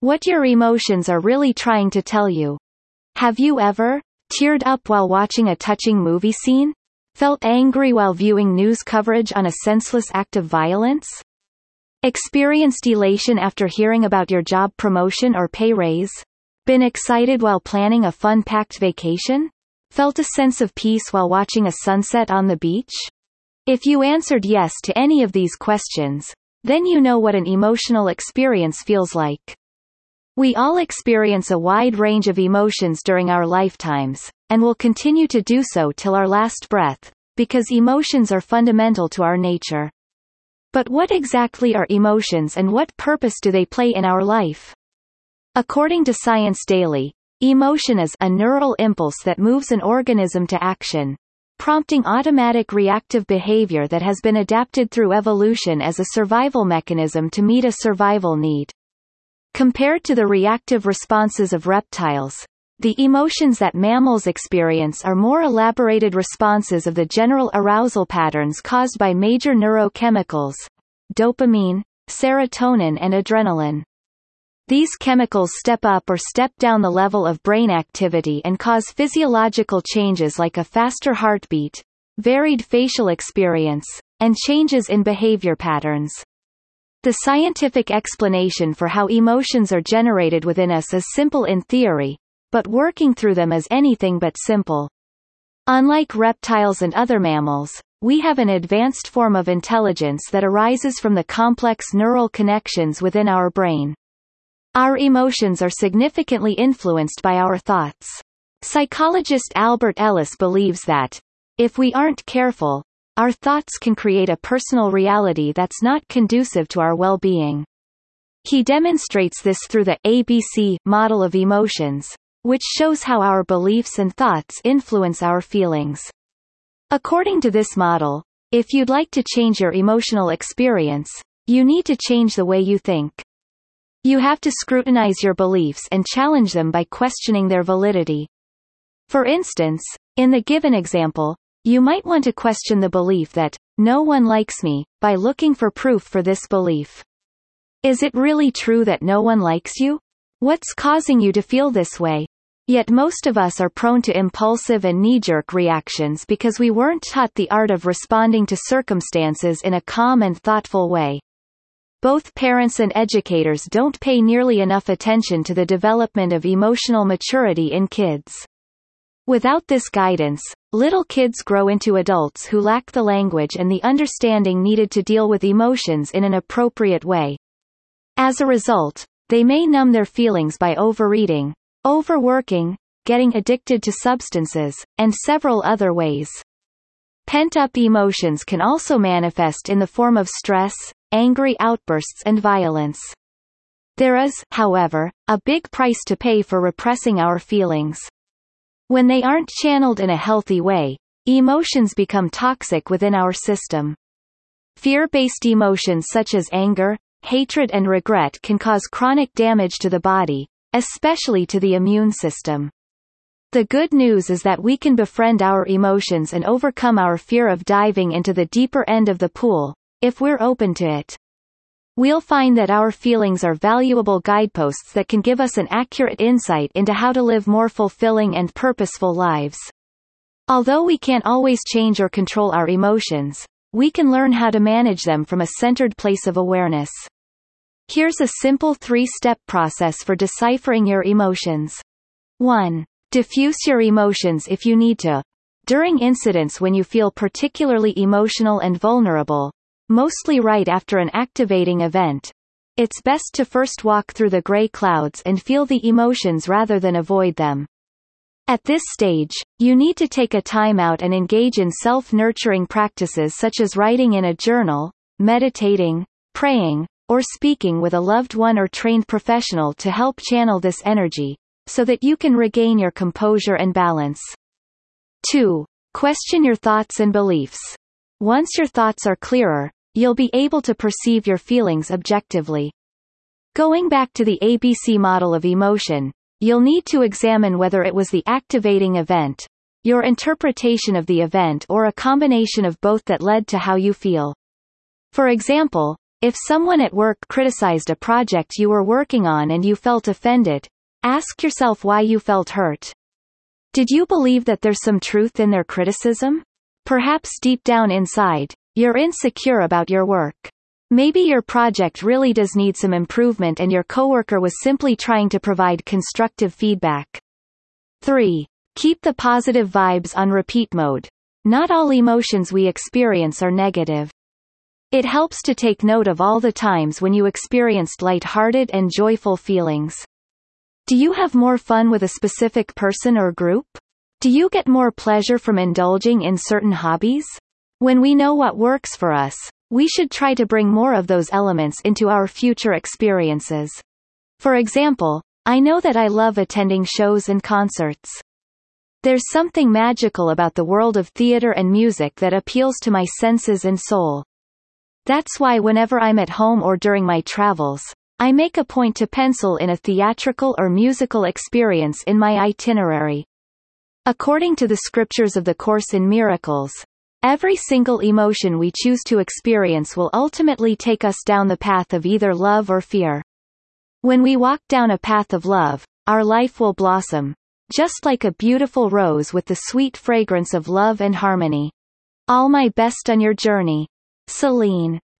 What your emotions are really trying to tell you. Have you ever teared up while watching a touching movie scene? Felt angry while viewing news coverage on a senseless act of violence? Experienced elation after hearing about your job promotion or pay raise? Been excited while planning a fun-packed vacation? Felt a sense of peace while watching a sunset on the beach? If you answered yes to any of these questions, then you know what an emotional experience feels like. We all experience a wide range of emotions during our lifetimes, and will continue to do so till our last breath, because emotions are fundamental to our nature. But what exactly are emotions and what purpose do they play in our life? According to Science Daily, emotion is a neural impulse that moves an organism to action, prompting automatic reactive behavior that has been adapted through evolution as a survival mechanism to meet a survival need. Compared to the reactive responses of reptiles, the emotions that mammals experience are more elaborated responses of the general arousal patterns caused by major neurochemicals: dopamine, serotonin and adrenaline. These chemicals step up or step down the level of brain activity and cause physiological changes like a faster heartbeat, varied facial experience, and changes in behavior patterns. The scientific explanation for how emotions are generated within us is simple in theory, but working through them is anything but simple. Unlike reptiles and other mammals, we have an advanced form of intelligence that arises from the complex neural connections within our brain. Our emotions are significantly influenced by our thoughts. Psychologist Albert Ellis believes that, if we aren't careful, our thoughts can create a personal reality that's not conducive to our well-being. He demonstrates this through the ABC model of emotions, which shows how our beliefs and thoughts influence our feelings. According to this model, if you'd like to change your emotional experience, you need to change the way you think. You have to scrutinize your beliefs and challenge them by questioning their validity. For instance, in the given example, you might want to question the belief that, "No one likes me," by looking for proof for this belief. Is it really true that no one likes you? What's causing you to feel this way? Yet most of us are prone to impulsive and knee-jerk reactions because we weren't taught the art of responding to circumstances in a calm and thoughtful way. Both parents and educators don't pay nearly enough attention to the development of emotional maturity in kids. Without this guidance, little kids grow into adults who lack the language and the understanding needed to deal with emotions in an appropriate way. As a result, they may numb their feelings by overeating, overworking, getting addicted to substances, and several other ways. Pent-up emotions can also manifest in the form of stress, angry outbursts and violence. There is, however, a big price to pay for repressing our feelings. When they aren't channeled in a healthy way, emotions become toxic within our system. Fear-based emotions such as anger, hatred and regret can cause chronic damage to the body, especially to the immune system. The good news is that we can befriend our emotions and overcome our fear of diving into the deeper end of the pool, if we're open to it. We'll find that our feelings are valuable guideposts that can give us an accurate insight into how to live more fulfilling and purposeful lives. Although we can't always change or control our emotions, we can learn how to manage them from a centered place of awareness. Here's a simple 3-step process for deciphering your emotions. 1. Diffuse your emotions if you need to. During incidents when you feel particularly emotional and vulnerable, mostly right after an activating event, it's best to first walk through the gray clouds and feel the emotions rather than avoid them. At this stage, you need to take a time out and engage in self-nurturing practices such as writing in a journal, meditating, praying, or speaking with a loved one or trained professional to help channel this energy, so that you can regain your composure and balance. 2. Question your thoughts and beliefs. Once your thoughts are clearer, you'll be able to perceive your feelings objectively. Going back to the ABC model of emotion, you'll need to examine whether it was the activating event, your interpretation of the event or a combination of both that led to how you feel. For example, If someone at work criticized a project you were working on and you felt offended, ask yourself why you felt hurt. Did you believe that there's some truth in their criticism? Perhaps deep down inside, you're insecure about your work. Maybe your project really does need some improvement and your coworker was simply trying to provide constructive feedback. 3. Keep the positive vibes on repeat mode. Not all emotions we experience are negative. It helps to take note of all the times when you experienced light-hearted and joyful feelings. Do you have more fun with a specific person or group? Do you get more pleasure from indulging in certain hobbies? When we know what works for us, we should try to bring more of those elements into our future experiences. For example, I know that I love attending shows and concerts. There's something magical about the world of theater and music that appeals to my senses and soul. That's why whenever I'm at home or during my travels, I make a point to pencil in a theatrical or musical experience in my itinerary. According to the scriptures of the Course in Miracles, every single emotion we choose to experience will ultimately take us down the path of either love or fear. When we walk down a path of love, our life will blossom, just like a beautiful rose with the sweet fragrance of love and harmony. All my best on your journey. Celine.